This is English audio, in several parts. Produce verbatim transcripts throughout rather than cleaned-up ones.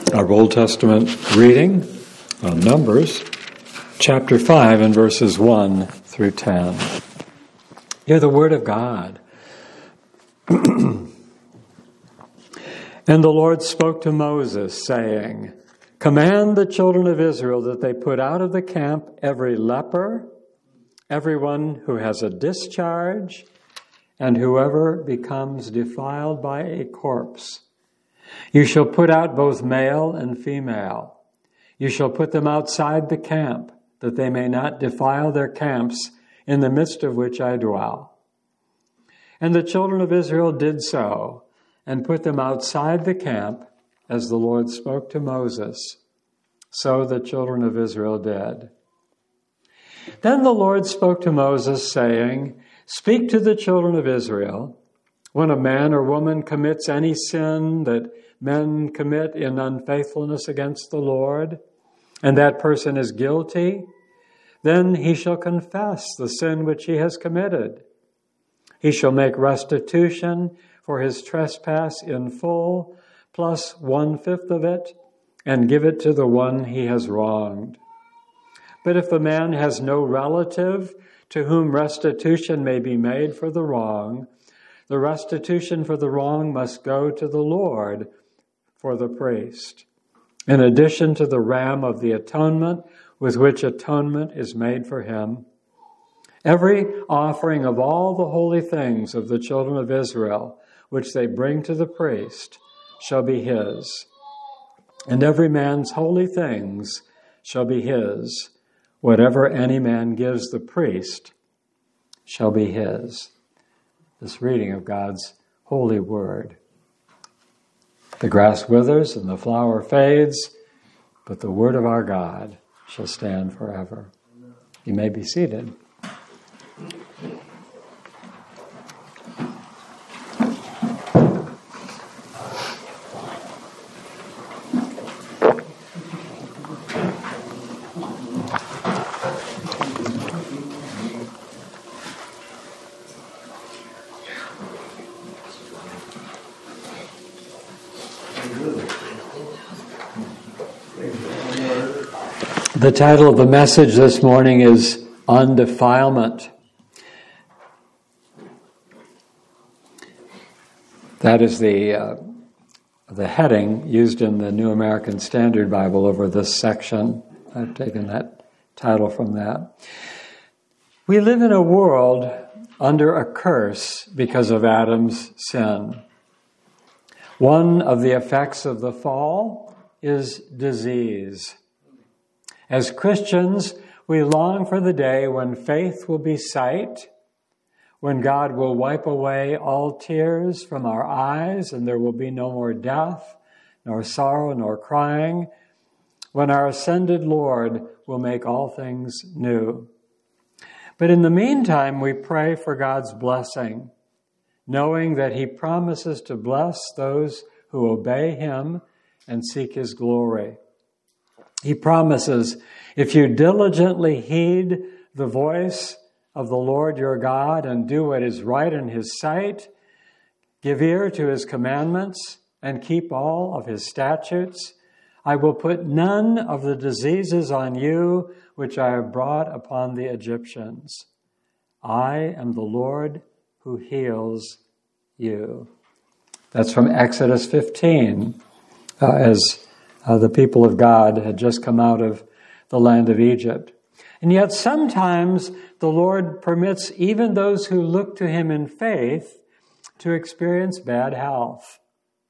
Our Old Testament reading on Numbers, chapter five and verses one through ten. Hear the word of God. And the Lord spoke to Moses, saying, Command the children of Israel that they put out of the camp every leper, everyone who has a discharge, and whoever becomes defiled by a corpse. You shall put out both male and female. You shall put them outside the camp, that they may not defile their camps in the midst of which I dwell. And the children of Israel did so, and put them outside the camp, as the Lord spoke to Moses. So the children of Israel did. Then the Lord spoke to Moses, saying, Speak to the children of Israel. When a man or woman commits any sin that men commit in unfaithfulness against the Lord, and that person is guilty, then he shall confess the sin which he has committed. He shall make restitution for his trespass in full, plus one-fifth of it, and give it to the one he has wronged. But if the man has no relative to whom restitution may be made for the wrong, the restitution for the wrong must go to the Lord for the priest, in addition to the ram of the atonement with which atonement is made for him. Every offering of all the holy things of the children of Israel, which they bring to the priest, shall be his. And every man's holy things shall be his. Whatever any man gives the priest shall be his. This reading of God's holy word. The grass withers and the flower fades, but the word of our God shall stand forever. You may be seated. The title of the message this morning is Undefilement. That is the uh, the heading used in the New American Standard Bible over this section. I've taken that title from that. We live in a world under a curse because of Adam's sin. One of the effects of the fall is disease. As Christians, we long for the day when faith will be sight, when God will wipe away all tears from our eyes and there will be no more death, nor sorrow, nor crying, when our ascended Lord will make all things new. But in the meantime, we pray for God's blessing, knowing that He promises to bless those who obey Him and seek His glory. He promises, if you diligently heed the voice of the Lord your God and do what is right in His sight, give ear to His commandments and keep all of His statutes, I will put none of the diseases on you which I have brought upon the Egyptians. I am the Lord who heals you. That's from Exodus fifteen, uh, as Uh, the people of God had just come out of the land of Egypt. And yet sometimes the Lord permits even those who look to Him in faith to experience bad health,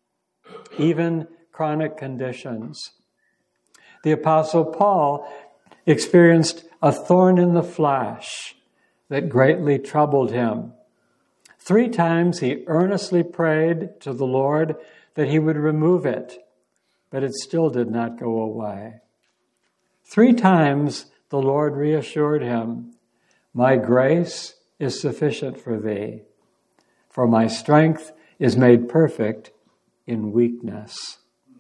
even chronic conditions. The Apostle Paul experienced a thorn in the flesh that greatly troubled him. Three times he earnestly prayed to the Lord that He would remove it, but it still did not go away. Three times the Lord reassured him, My grace is sufficient for thee, for my strength is made perfect in weakness.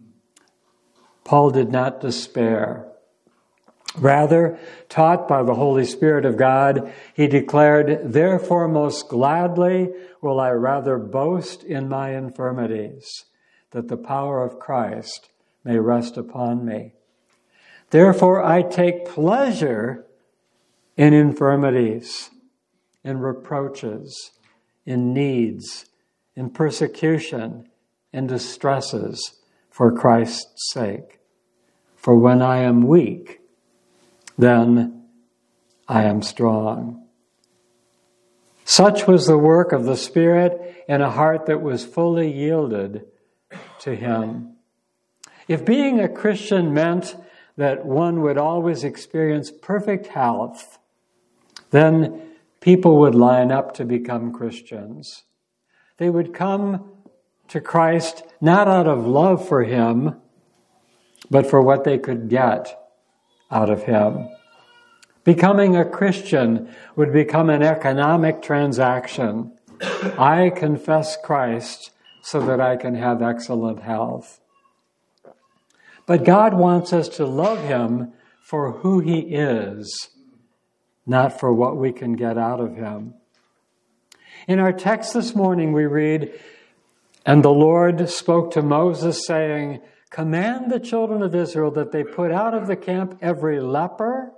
Paul did not despair. Rather, taught by the Holy Spirit of God, he declared, Therefore most gladly will I rather boast in my infirmities, that the power of Christ may rest upon me. Therefore I take pleasure in infirmities, in reproaches, in needs, in persecution, in distresses, for Christ's sake. For when I am weak, then I am strong. Such was the work of the Spirit in a heart that was fully yielded to Him. If being a Christian meant that one would always experience perfect health, then people would line up to become Christians. They would come to Christ not out of love for Him, but for what they could get out of Him. Becoming a Christian would become an economic transaction. I confess Christ so that I can have excellent health. But God wants us to love Him for who He is, not for what we can get out of Him. In our text this morning we read, "And the Lord spoke to Moses, saying, Command the children of Israel that they put out of the camp every leper,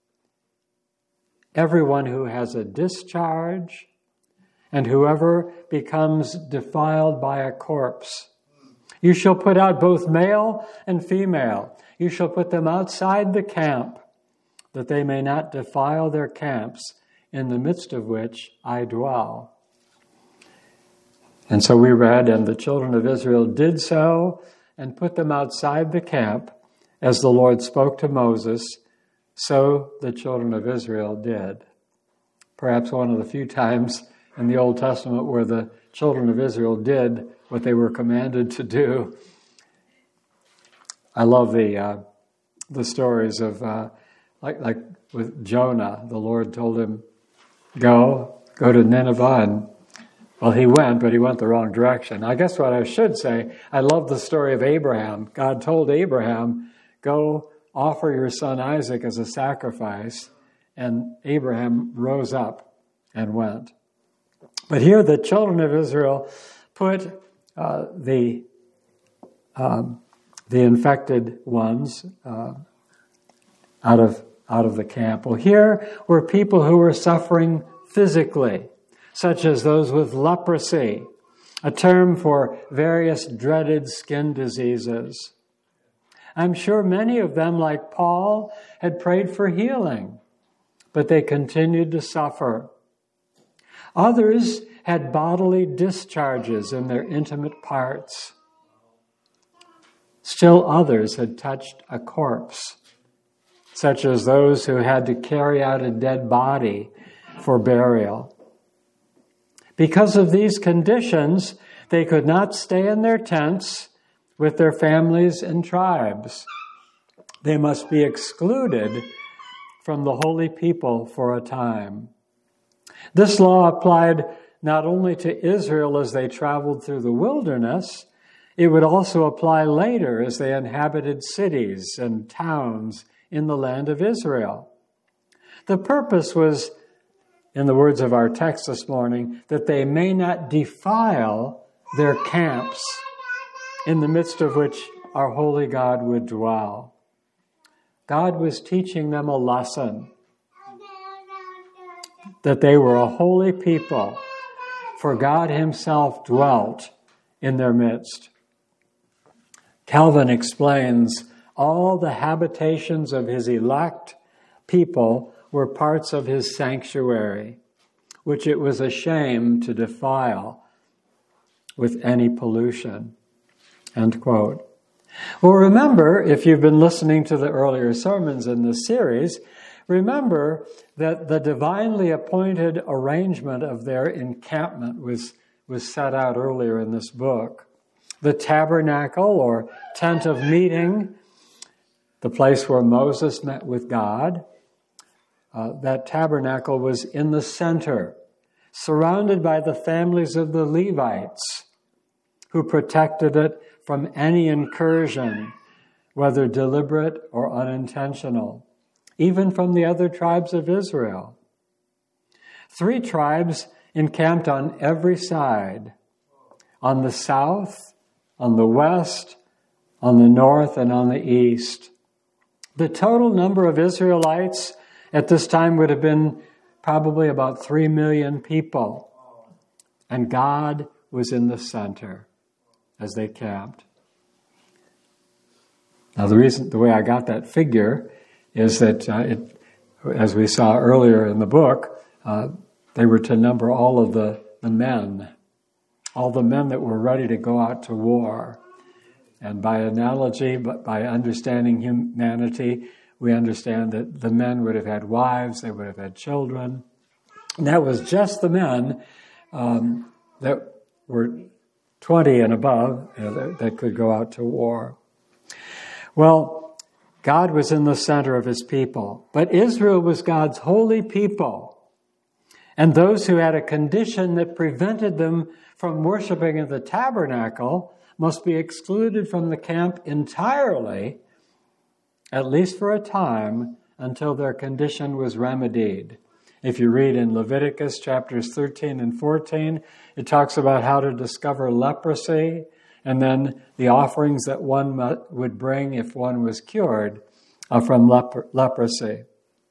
everyone who has a discharge, and whoever becomes defiled by a corpse. You shall put out both male and female. You shall put them outside the camp, that they may not defile their camps, in the midst of which I dwell." And so we read, "And the children of Israel did so, and put them outside the camp, as the Lord spoke to Moses, so the children of Israel did." Perhaps one of the few times in the Old Testament where the children of Israel did what they were commanded to do. I love the uh, the stories of, uh, like like with Jonah, the Lord told him, go, go to Nineveh, and well, he went, but he went the wrong direction. I guess what I should say, I love the story of Abraham. God told Abraham, go offer your son Isaac as a sacrifice, and Abraham rose up and went. But here the children of Israel put uh, the um, the infected ones uh, out of out of the camp. Well, here were people who were suffering physically, such as those with leprosy, a term for various dreaded skin diseases. I'm sure many of them, like Paul, had prayed for healing, but they continued to suffer. Others had bodily discharges in their intimate parts. Still others had touched a corpse, such as those who had to carry out a dead body for burial. Because of these conditions, they could not stay in their tents with their families and tribes. They must be excluded from the holy people for a time. This law applied not only to Israel as they traveled through the wilderness, it would also apply later as they inhabited cities and towns in the land of Israel. The purpose was, in the words of our text this morning, that they may not defile their camps, in the midst of which our holy God would dwell. God was teaching them a lesson, that they were a holy people, for God Himself dwelt in their midst. Calvin explains, all the habitations of His elect people were parts of His sanctuary, which it was a shame to defile with any pollution. End quote. Well, remember, if you've been listening to the earlier sermons in this series, remember that the divinely appointed arrangement of their encampment was, was set out earlier in this book. The tabernacle, or tent of meeting, the place where Moses met with God, uh, that tabernacle was in the center, surrounded by the families of the Levites, who protected it from any incursion, whether deliberate or unintentional, even from the other tribes of Israel. Three tribes encamped on every side, on the south, on the west, on the north and on the east. The total number of Israelites at this time would have been probably about three million people. And God was in the center as they camped. Now the reason, the way I got that figure is that, uh, it, as we saw earlier in the book, uh, they were to number all of the, the men, all the men that were ready to go out to war. And by analogy, but by understanding humanity, we understand that the men would have had wives, they would have had children. And that was just the men um, that were twenty and above you know, that, that could go out to war. Well, God was in the center of his people, but Israel was God's holy people. And those who had a condition that prevented them from worshiping in the tabernacle must be excluded from the camp entirely, at least for a time, until their condition was remedied. If you read in Leviticus chapters thirteen and fourteen, it talks about how to discover leprosy, and then the offerings that one would bring if one was cured uh, from lepr- leprosy.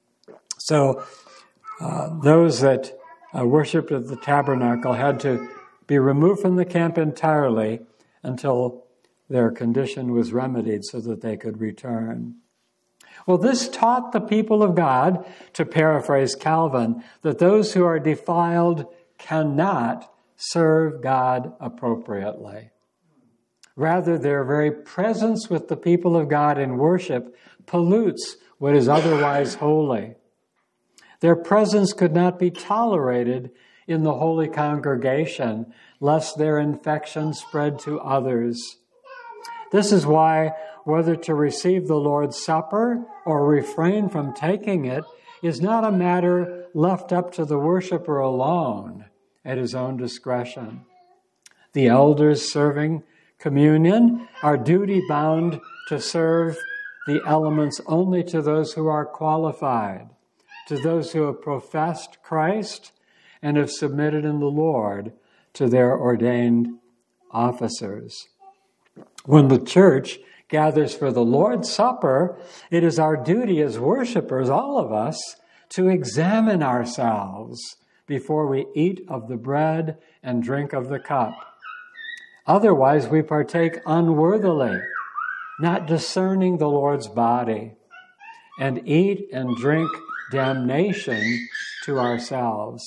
So uh, those that uh, worshipped at the tabernacle had to be removed from the camp entirely until their condition was remedied so that they could return. Well, this taught the people of God, to paraphrase Calvin, that those who are defiled cannot serve God appropriately. Rather, their very presence with the people of God in worship pollutes what is otherwise holy. Their presence could not be tolerated in the holy congregation, lest their infection spread to others. This is why whether to receive the Lord's Supper or refrain from taking it is not a matter left up to the worshiper alone at his own discretion. The elders serving communion are duty-bound to serve the elements only to those who are qualified, to those who have professed Christ and have submitted in the Lord to their ordained officers. When the church gathers for the Lord's Supper, it is our duty as worshipers, all of us, to examine ourselves before we eat of the bread and drink of the cup. Otherwise, we partake unworthily, not discerning the Lord's body, and eat and drink damnation to ourselves.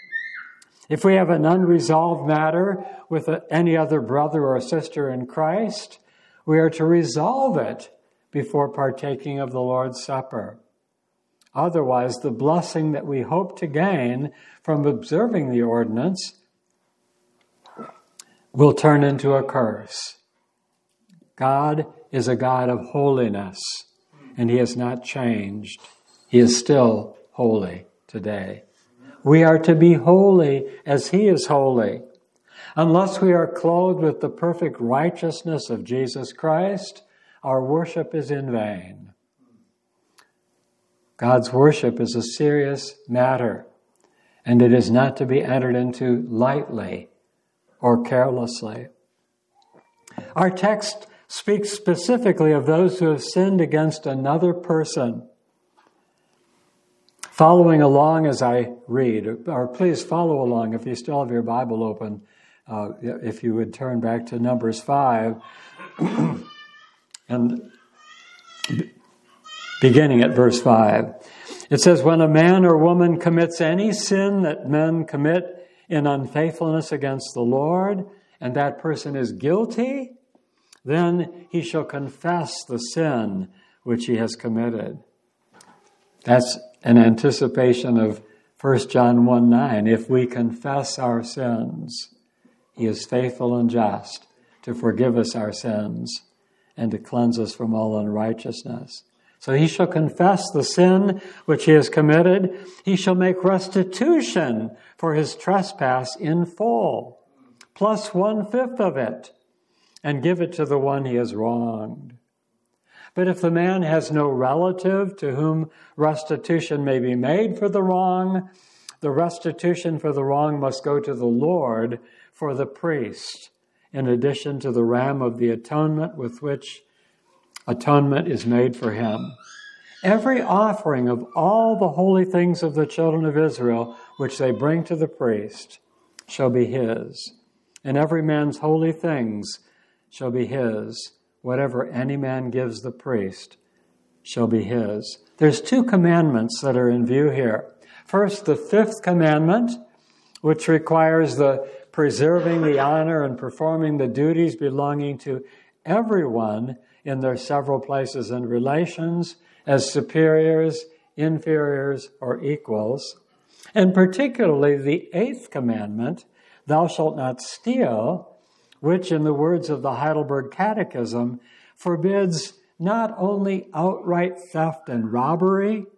If we have an unresolved matter with any other brother or sister in Christ, we are to resolve it before partaking of the Lord's Supper. Otherwise, the blessing that we hope to gain from observing the ordinance will turn into a curse. God is a God of holiness, and he has not changed. He is still holy today. We are to be holy as he is holy. Unless we are clothed with the perfect righteousness of Jesus Christ, our worship is in vain. God's worship is a serious matter, and it is not to be entered into lightly or carelessly. Our text speaks specifically of those who have sinned against another person. Following along as I read, or please follow along if you still have your Bible open, uh, if you would turn back to Numbers five, and beginning at verse five. It says, when a man or woman commits any sin that men commit in unfaithfulness against the Lord, and that person is guilty, then he shall confess the sin which he has committed. That's an anticipation of First John one nine. If we confess our sins, he is faithful and just to forgive us our sins and to cleanse us from all unrighteousness. So he shall confess the sin which he has committed. He shall make restitution for his trespass in full, plus one-fifth of it, and give it to the one he has wronged. But if the man has no relative to whom restitution may be made for the wrong, the restitution for the wrong must go to the Lord for the priest, in addition to the ram of the atonement with which atonement is made for him. Every offering of all the holy things of the children of Israel, which they bring to the priest, shall be his. And every man's holy things shall be his. Whatever any man gives the priest shall be his. There's two commandments that are in view here. First, the fifth commandment, which requires the preserving the honor and performing the duties belonging to everyone in their several places and relations as superiors, inferiors, or equals. And particularly the eighth commandment, thou shalt not steal, which in the words of the Heidelberg Catechism forbids not only outright theft and robbery,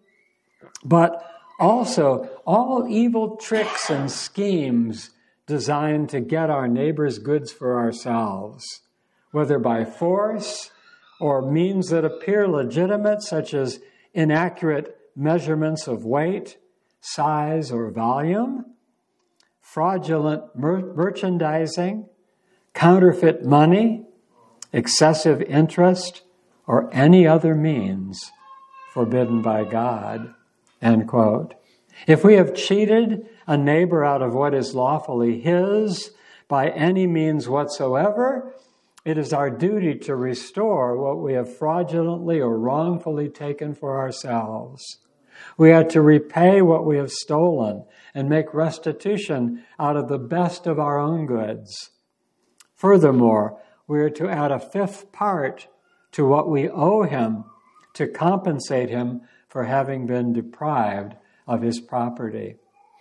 but also all evil tricks and schemes designed to get our neighbor's goods for ourselves, whether by force or means that appear legitimate, such as inaccurate measurements of weight, size, or volume, fraudulent mer- merchandising, counterfeit money, excessive interest, or any other means forbidden by God. End quote. If we have cheated a neighbor out of what is lawfully his by any means whatsoever, it is our duty to restore what we have fraudulently or wrongfully taken for ourselves. We are to repay what we have stolen and make restitution out of the best of our own goods. Furthermore, we are to add a fifth part to what we owe him to compensate him for having been deprived of his property.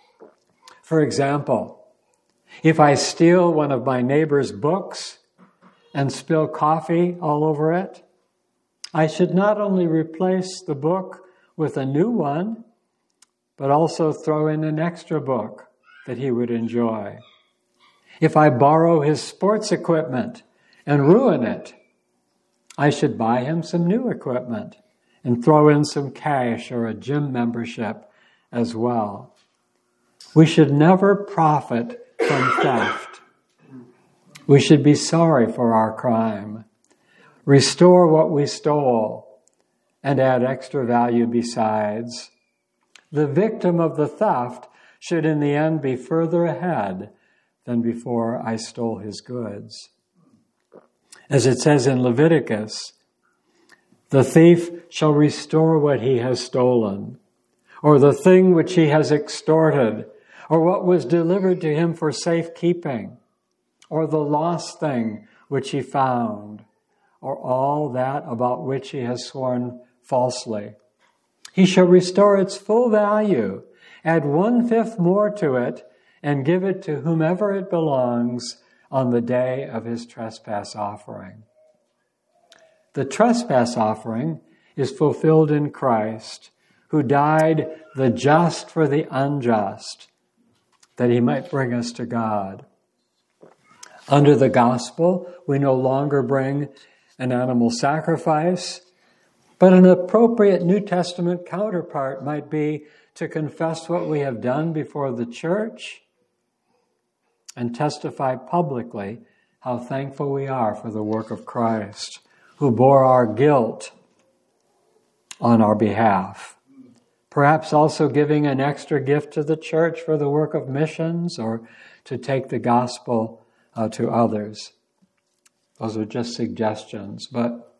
For example, if I steal one of my neighbor's books and spill coffee all over it, I should not only replace the book with a new one, but also throw in an extra book that he would enjoy. If I borrow his sports equipment and ruin it, I should buy him some new equipment and throw in some cash or a gym membership as well. We should never profit from theft. We should be sorry for our crime, restore what we stole, and add extra value besides. The victim of the theft should in the end be further ahead than before I stole his goods. As it says in Leviticus, the thief shall restore what he has stolen, or the thing which he has extorted, or what was delivered to him for safekeeping, or the lost thing which he found, or all that about which he has sworn falsely. He shall restore its full value, add one-fifth more to it, and give it to whomever it belongs on the day of his trespass offering. The trespass offering is fulfilled in Christ, who died the just for the unjust, that he might bring us to God. Under the gospel, we no longer bring an animal sacrifice, but an appropriate New Testament counterpart might be to confess what we have done before the church and testify publicly how thankful we are for the work of Christ, who bore our guilt on our behalf. Perhaps also giving an extra gift to the church for the work of missions or to take the gospel uh, to others. Those are just suggestions, but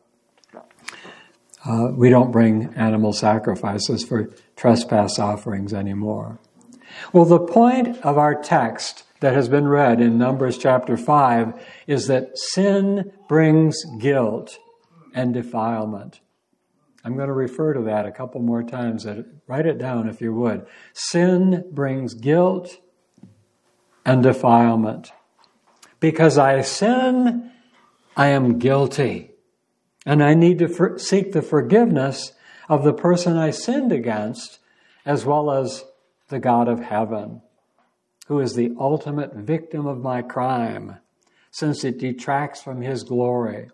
uh, we don't bring animal sacrifices for trespass offerings anymore. Well, the point of our text that has been read in Numbers chapter five is that sin brings guilt and defilement. I'm going to refer to that a couple more times. Write it down if you would. Sin brings guilt and defilement. Because I sin, I am guilty. And I need to for- seek the forgiveness of the person I sinned against, as well as the God of heaven, who is the ultimate victim of my crime, since it detracts from his glory.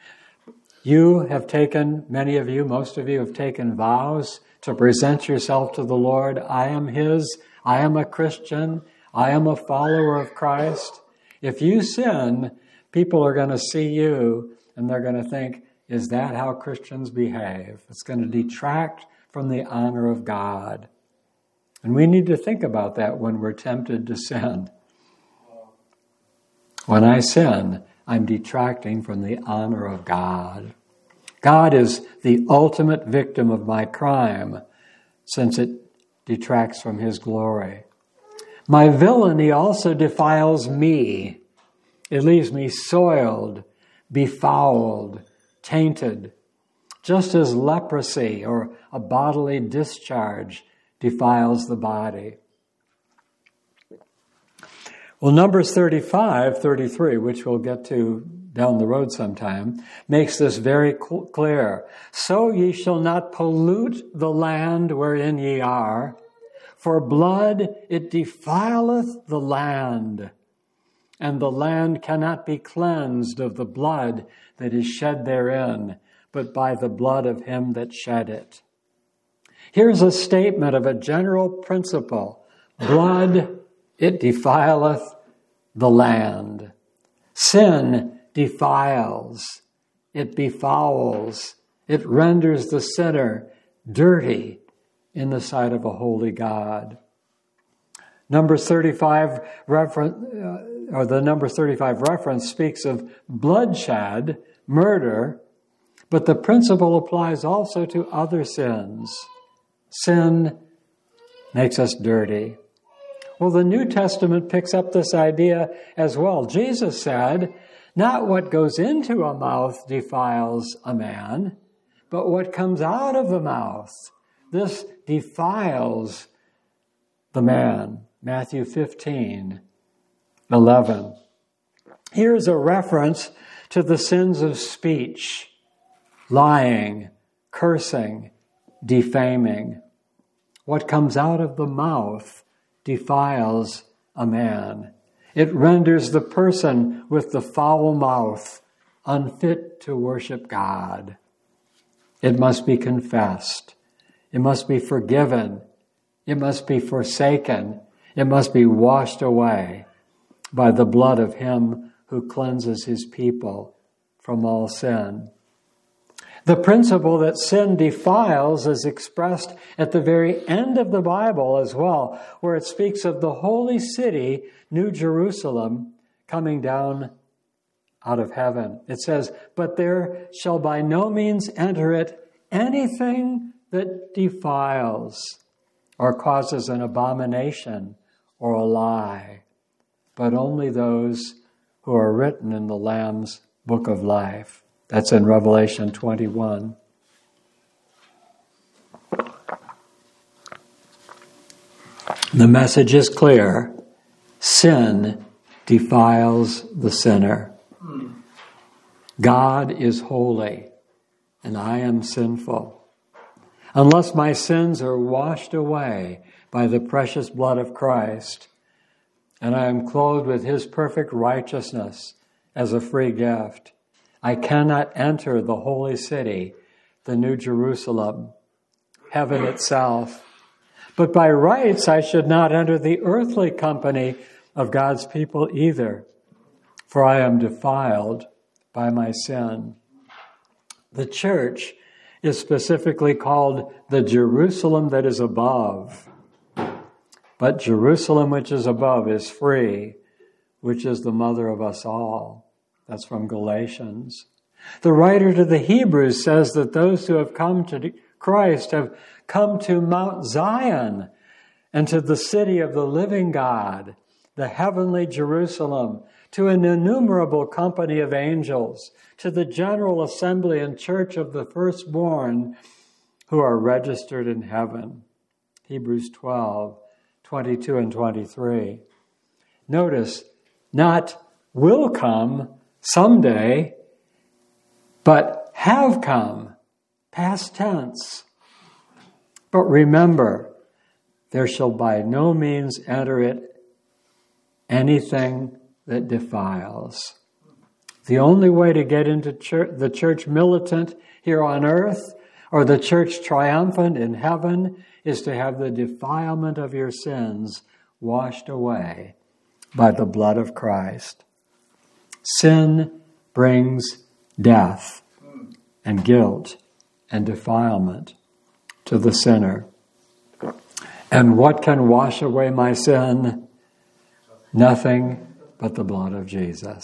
You have taken, many of you, most of you have taken vows to present yourself to the Lord. I am his. I am a Christian. I am a follower of Christ. If you sin, people are going to see you and they're going to think, Is that how Christians behave? It's going to detract from the honor of God. And we need to think about that when we're tempted to sin. When I sin, I'm detracting from the honor of God. God is the ultimate victim of my crime, since it detracts from his glory. My villainy also defiles me. It leaves me soiled, befouled, tainted, just as leprosy or a bodily discharge defiles the body. Well, Numbers thirty-five, thirty-three, which we'll get to down the road sometime, makes this very clear. So ye shall not pollute the land wherein ye are, for blood it defileth the land, and the land cannot be cleansed of the blood that is shed therein, but by the blood of him that shed it. Here's a statement of a general principle. Blood, it defileth the land. Sin defiles. It befouls. It renders the sinner dirty in the sight of a holy God. Numbers thirty-five reference, uh, or the number thirty-five reference speaks of bloodshed, murder, but the principle applies also to other sins. Sin makes us dirty. Well, the New Testament picks up this idea as well. Jesus said, not what goes into a mouth defiles a man, but what comes out of the mouth. This defiles the man. Matthew fifteen, eleven. Here's a reference to the sins of speech, lying, cursing, defaming. What comes out of the mouth defiles a man. It renders the person with the foul mouth unfit to worship God. It must be confessed. It must be forgiven. It must be forsaken. It must be washed away by the blood of him who cleanses his people from all sin. The principle that sin defiles is expressed at the very end of the Bible as well, where it speaks of the holy city, New Jerusalem, coming down out of heaven. It says, but there shall by no means enter it anything that defiles or causes an abomination or a lie, but only those who are written in the Lamb's book of life. That's in Revelation twenty-one. The message is clear. Sin defiles the sinner. God is holy, and I am sinful. Unless my sins are washed away by the precious blood of Christ, and I am clothed with his perfect righteousness as a free gift, I cannot enter the holy city, the New Jerusalem, heaven itself. But by rights, I should not enter the earthly company of God's people either, for I am defiled by my sin. The church is specifically called the Jerusalem that is above. But Jerusalem which is above is free, which is the mother of us all. That's from Galatians. The writer to the Hebrews says that those who have come to Christ have come to Mount Zion and to the city of the living God, the heavenly Jerusalem, to an innumerable company of angels, to the general assembly and church of the firstborn who are registered in heaven. Hebrews twelve, twenty-two and twenty-three. Notice, not will come someday, but have come, past tense. But remember, there shall by no means enter it anything that defiles. The only way to get into church, the church militant here on earth, or the church triumphant in heaven, is to have the defilement of your sins washed away by the blood of Christ. Sin brings death. and guilt and defilement to the sinner. And what can wash away my sin? Nothing but the blood of Jesus.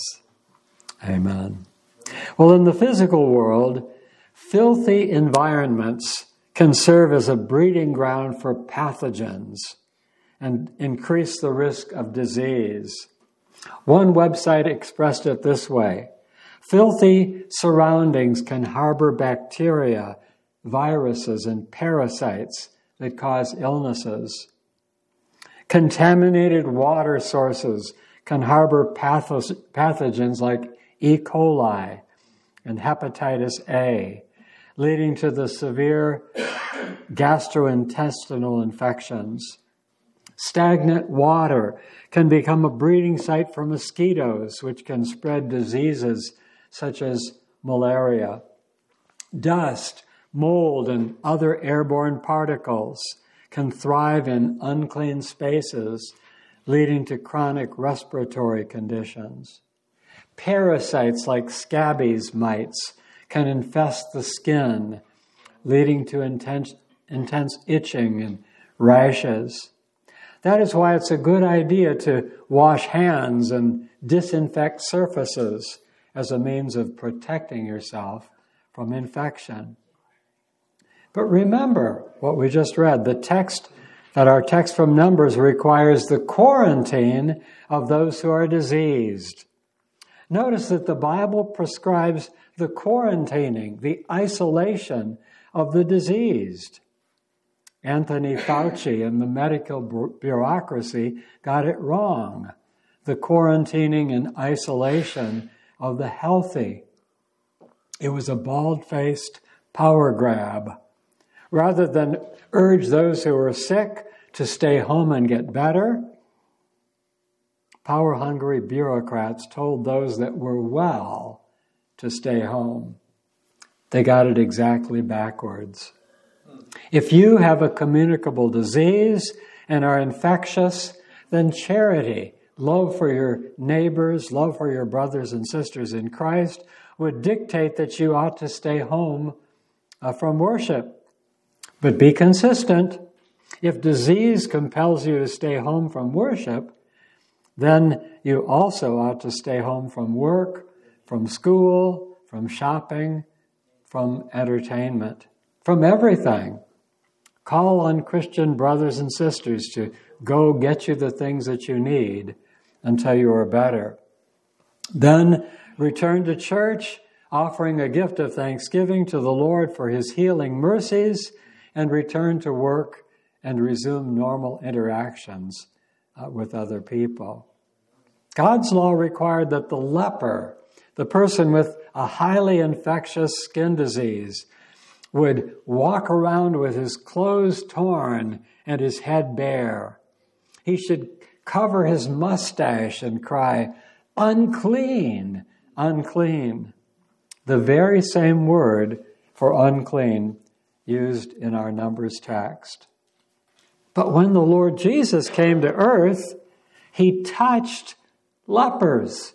Amen. Well, in the physical world, filthy environments can serve as a breeding ground for pathogens and increase the risk of disease. One website expressed it this way: filthy surroundings can harbor bacteria, viruses, and parasites that cause illnesses. Contaminated water sources can harbor patho- pathogens like E. coli and hepatitis A, leading to the severe gastrointestinal infections. Stagnant water can become a breeding site for mosquitoes, which can spread diseases such as malaria. Dust, mold, and other airborne particles can thrive in unclean spaces, leading to chronic respiratory conditions. Parasites like scabies mites can infest the skin, leading to intense, intense itching and rashes. That is why it's a good idea to wash hands and disinfect surfaces as a means of protecting yourself from infection. But remember what we just read. The text, that our text from Numbers requires the quarantine of those who are diseased. Notice that the Bible prescribes the quarantining, the isolation of the diseased. Anthony Fauci and the medical bureaucracy got it wrong. The quarantining and isolation of the healthy. It was a bald-faced power grab. Rather than urge those who are sick to stay home and get better, power-hungry bureaucrats told those that were well to stay home. They got it exactly backwards. If you have a communicable disease and are infectious, then charity, love for your neighbors, love for your brothers and sisters in Christ would dictate that you ought to stay home uh, from worship. But be consistent. If disease compels you to stay home from worship, then you also ought to stay home from work, from school, from shopping, from entertainment, from everything. Call on Christian brothers and sisters to go get you the things that you need until you are better. Then return to church, offering a gift of thanksgiving to the Lord for His healing mercies, and return to work and resume normal interactions uh, with other people. God's law required that the leper, the person with a highly infectious skin disease, would walk around with his clothes torn and his head bare. He should cover his mustache and cry, "Unclean, unclean." The very same word for unclean used in our Numbers text. But when the Lord Jesus came to earth, He touched lepers.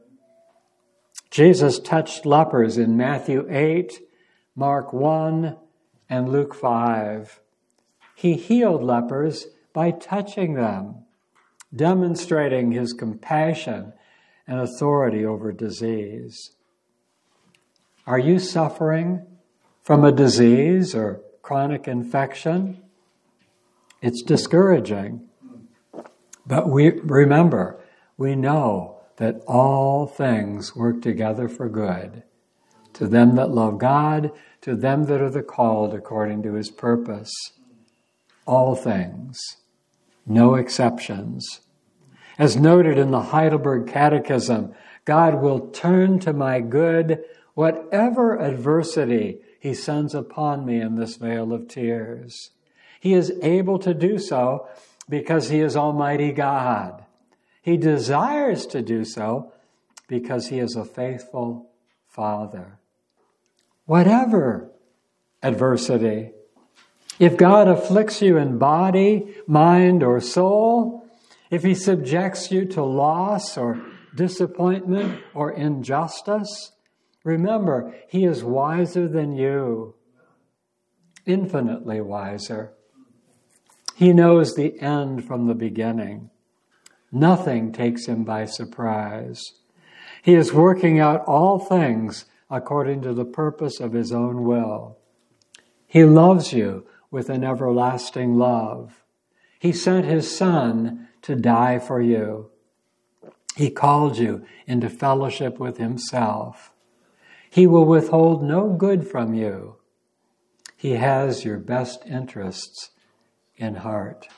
Jesus touched lepers in Matthew eight, Mark one, and Luke five. He healed lepers by touching them, demonstrating His compassion and authority over disease. Are you suffering from a disease or chronic infection? It's discouraging. But we remember, we know that all things work together for good to them that love God, to them that are the called according to His purpose. All things, no exceptions. As noted in the Heidelberg Catechism, God will turn to my good whatever adversity He sends upon me in this vale of tears. He is able to do so because He is Almighty God. He desires to do so because He is a faithful Father. Whatever adversity, if God afflicts you in body, mind, or soul, if He subjects you to loss or disappointment or injustice, Remember, He is wiser than you, infinitely wiser. He knows the end from the beginning. Nothing takes Him by surprise. He is working out all things according to the purpose of His own will. He loves you with an everlasting love. He sent His Son to die for you. He called you into fellowship with Himself. He will withhold no good from you. He has your best interests in heart.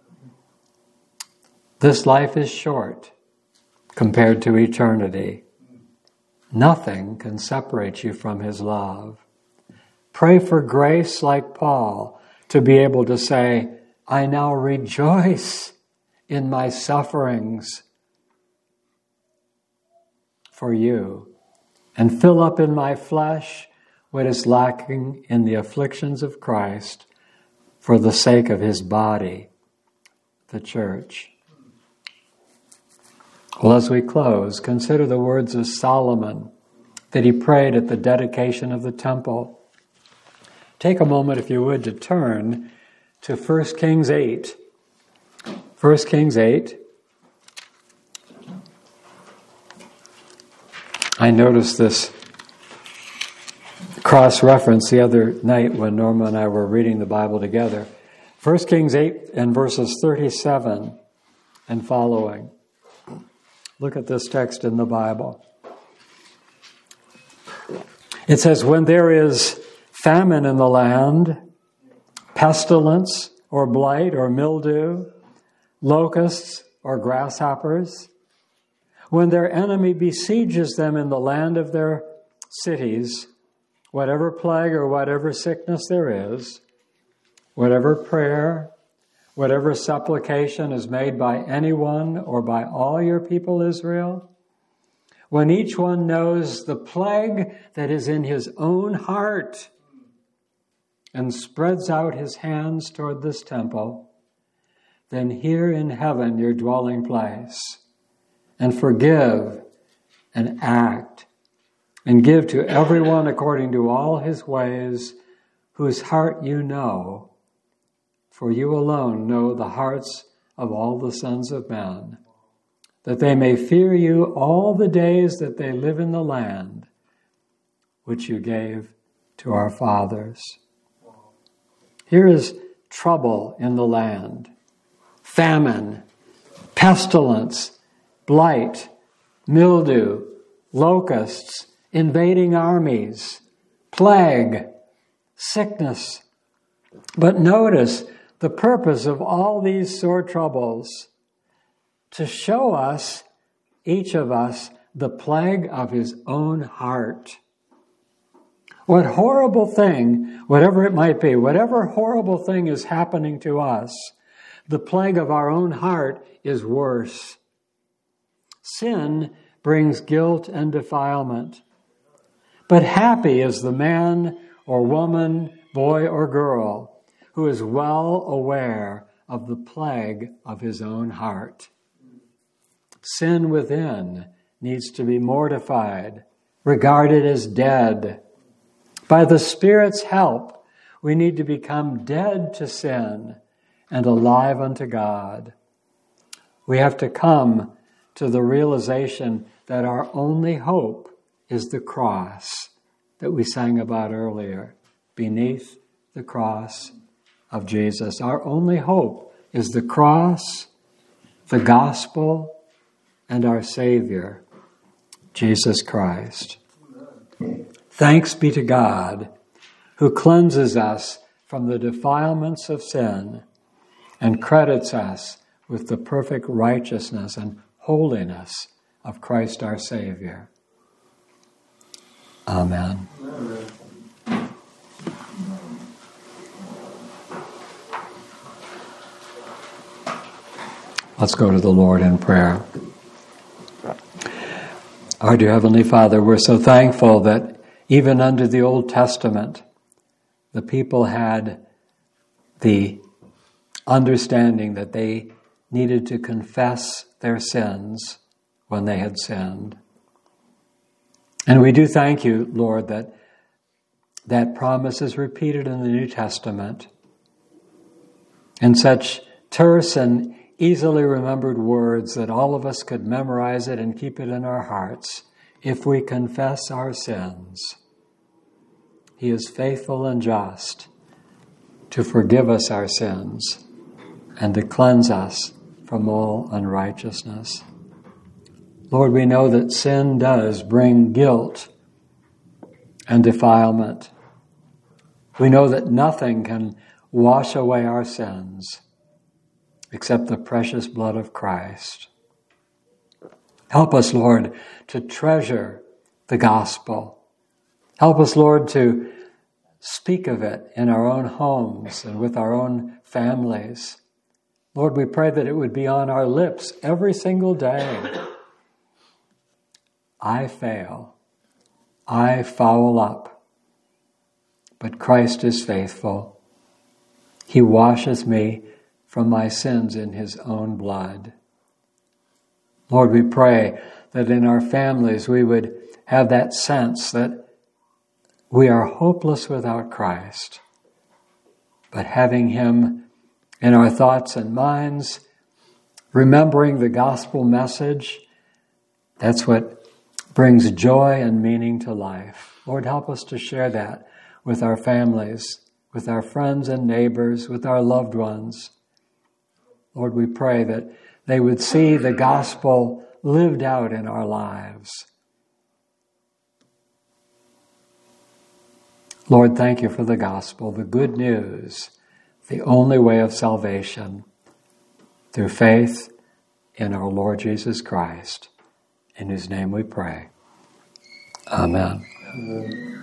This life is short compared to eternity. Nothing can separate you from His love. Pray for grace like Paul to be able to say, I now rejoice in my sufferings for you, and fill up in my flesh what is lacking in the afflictions of Christ for the sake of His body, the church. Well, as we close, consider the words of Solomon that he prayed at the dedication of the temple. Take a moment, if you would, to turn to First Kings eight. First Kings eight. I noticed this cross-reference the other night when Norma and I were reading the Bible together. First Kings eight and verses thirty-seven and following. Look at this text in the Bible. It says, when there is famine in the land, pestilence or blight or mildew, locusts or grasshoppers, when their enemy besieges them in the land of their cities, whatever plague or whatever sickness there is, whatever prayer, whatever supplication is made by anyone or by all your people Israel, when each one knows the plague that is in his own heart and spreads out his hands toward this temple, then hear in heaven your dwelling place, and forgive and act, and give to everyone according to all his ways, whose heart you know, for you alone know the hearts of all the sons of men, that they may fear you all the days that they live in the land which you gave to our fathers. Here is trouble in the land, famine, pestilence, blight, mildew, locusts, invading armies, plague, sickness. But notice the purpose of all these sore troubles: to show us, each of us, the plague of his own heart. What horrible thing, whatever it might be, whatever horrible thing is happening to us, the plague of our own heart is worse. Sin brings guilt and defilement. But happy is the man or woman, boy or girl, who is well aware of the plague of his own heart. Sin within needs to be mortified, regarded as dead. By the Spirit's help, we need to become dead to sin and alive unto God. We have to come to the realization that our only hope is the cross that we sang about earlier, beneath the cross of Jesus. Our only hope is the cross, the gospel, and our Savior, Jesus Christ. Thanks be to God, who cleanses us from the defilements of sin and credits us with the perfect righteousness and holiness of Christ our Savior. Amen. Amen. Let's go to the Lord in prayer. Our dear Heavenly Father, we're so thankful that even under the Old Testament, the people had the understanding that they needed to confess their sins when they had sinned. And we do thank you, Lord, that that promise is repeated in the New Testament in such terse and easily remembered words that all of us could memorize it and keep it in our hearts. If we confess our sins, He is faithful and just to forgive us our sins and to cleanse us from all unrighteousness. Lord, we know that sin does bring guilt and defilement. We know that nothing can wash away our sins except the precious blood of Christ. Help us, Lord, to treasure the gospel. Help us, Lord, to speak of it in our own homes and with our own families. Lord, we pray that it would be on our lips every single day. I fail. I foul up. But Christ is faithful. He washes me from my sins in His own blood. Lord, we pray that in our families we would have that sense that we are hopeless without Christ, but having Him in our thoughts and minds, remembering the gospel message, that's what brings joy and meaning to life. Lord, help us to share that with our families, with our friends and neighbors, with our loved ones. Lord, we pray that they would see the gospel lived out in our lives. Lord, thank you for the gospel, the good news, the only way of salvation, through faith in our Lord Jesus Christ, in whose name we pray. Amen. Amen.